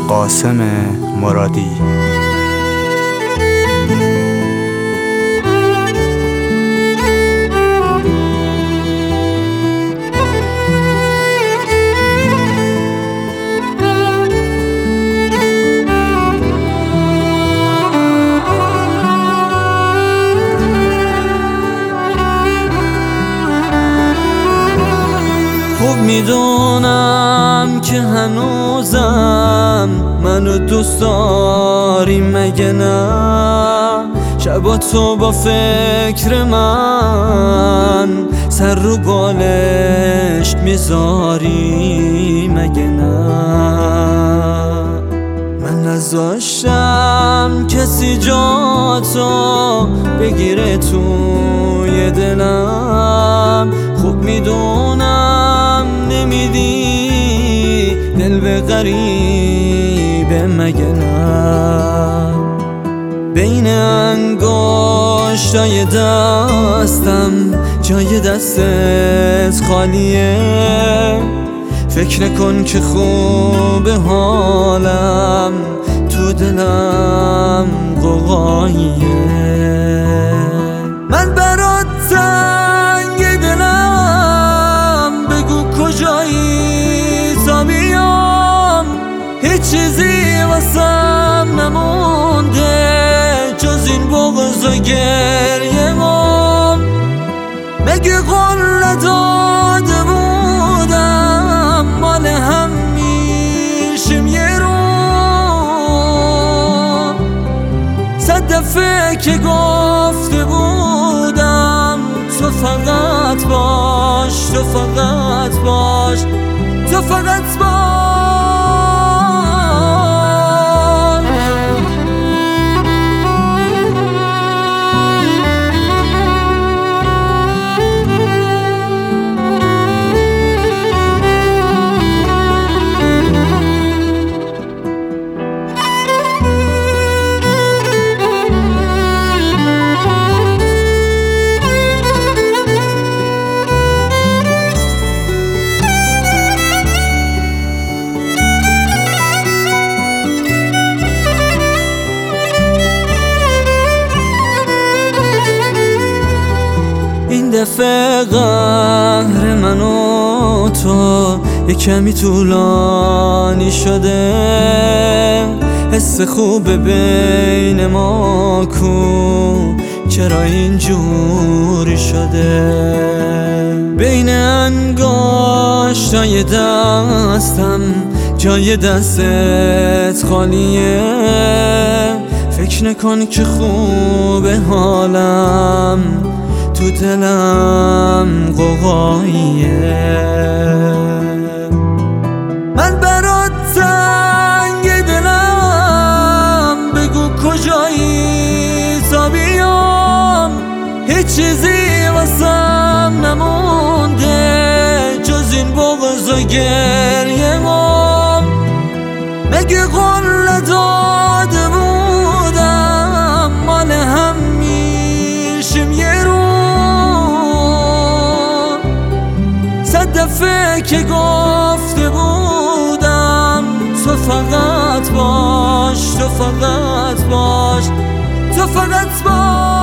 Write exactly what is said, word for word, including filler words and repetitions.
قاسم مرادی. خوب میدونم که هنوزم منو دوست داری مگه نه؟ شبا تو با فکر من سر رو بالشت میذاری مگه نه؟ من نذاشتم کسی جاتو بگیره توی دلم. خوب میدونم نمیدی دل به غریبه مگه نه؟ بین انگشتای دستم جای دستت خالیه. فکر نکن که خوب حالم تو دلم غوغاییه. من برات تنگ دلم، بگو کجایی تا بیام. هیچ چیزی واسم نمونده جز این بغض و گریه مام. مگه قول نداده بودم مال هم میشیم یه رو؟ صد دفعه که گفته بودم تو فقط باش، تو فقط باش، تو فقط باش. این دفعه قهر من و تو یه کمی طولانی شده. حس خوب بین ما کو چرا اینجوری شده؟ بین انگشتای دستم جای دستت خالیه. فکر نکن که خوب حالم تو دلم غوغاییه. من برات تنگ دلم، بگو کجایی تا بیام. هیچ چیزی واسم نمونده جز این بغض و گریه مام. مگه قول نداده بودم مال هم میشیم یه رو؟ صد دفعه که گفته بودم تو فقط باش، تو فقط باش، تو فقط باش.